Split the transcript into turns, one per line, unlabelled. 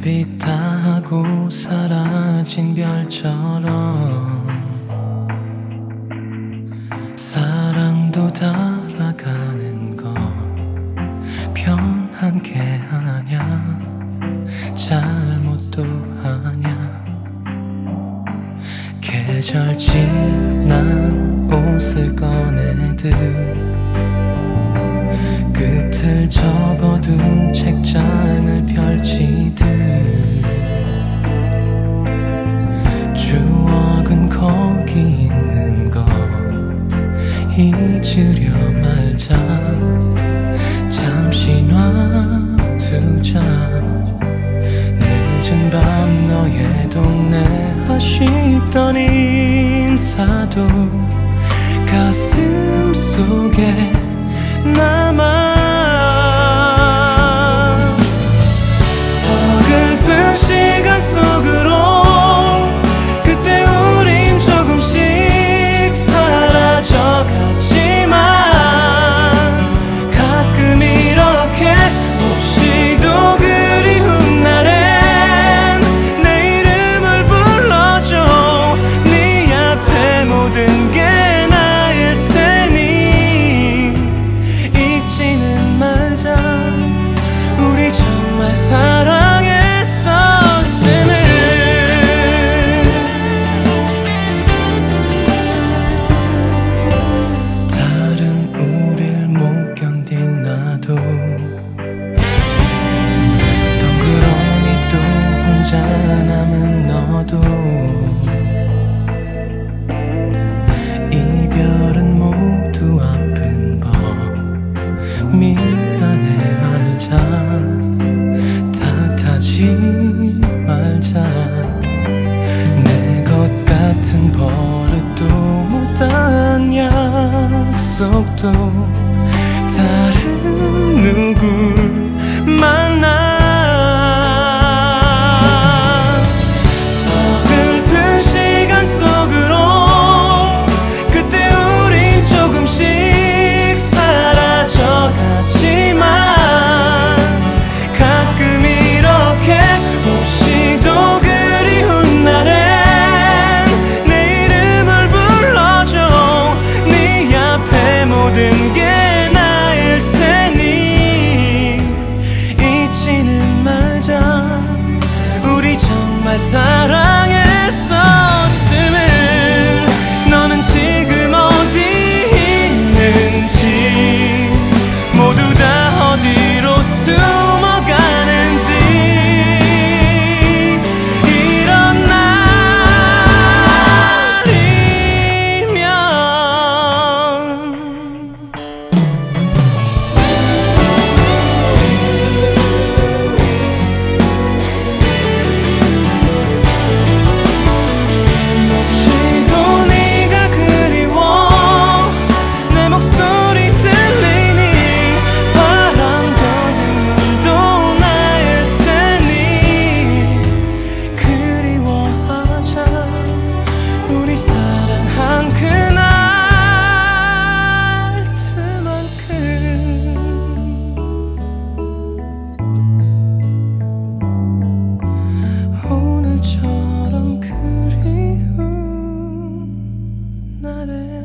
별이 다 하고 사라진 별처럼 사랑도 달아가는 거 편한 게 아냐, 잘못도 아냐. 계절 지난 옷을 꺼내듯 끝을 접어둔 책장을 펼치듯 추억은 거기 있는 거 잊으려 말자. 잠시 놔두자. 늦은 밤 너의 동네 아쉽던 인사도 가슴 속에 남아. 서글픈 시간 속으로 그때 우린 조금씩 사라져갔지만 가끔 이렇게 몹시도 그리운 날엔 내 이름을 불러줘. 네 앞에 모든 게 나일 테니 잊지는 말자. 우리 정말 사랑했었음을. 다른 우릴 못 견딘 나도 덩그러니 또 혼자 남은 너도 이별은 모두 아픈 법. 미안해 말자. 탓하지 말자. 내 것 같은 버릇도 못한 약속도 다른 누굴 만나. 서글픈 시간 속으로 그때 우린 조금씩 사라져갔지만 가끔 이렇게 몹시도 그리운 날엔 내 이름을 불러줘. 네 앞에 모든 게 나일 테니 잊지는 말자. 우리 정말 사랑했었음을. 너는 지금 어디 있는지 모두 다 어디로 숨어가는지 이런 날이면 몹시도 네가 그리워. 내 목소리 들리니 바람도 눈도 나일 테니 그리워하자. 우리 사랑한 그날들만큼 오늘처럼 그리운 날에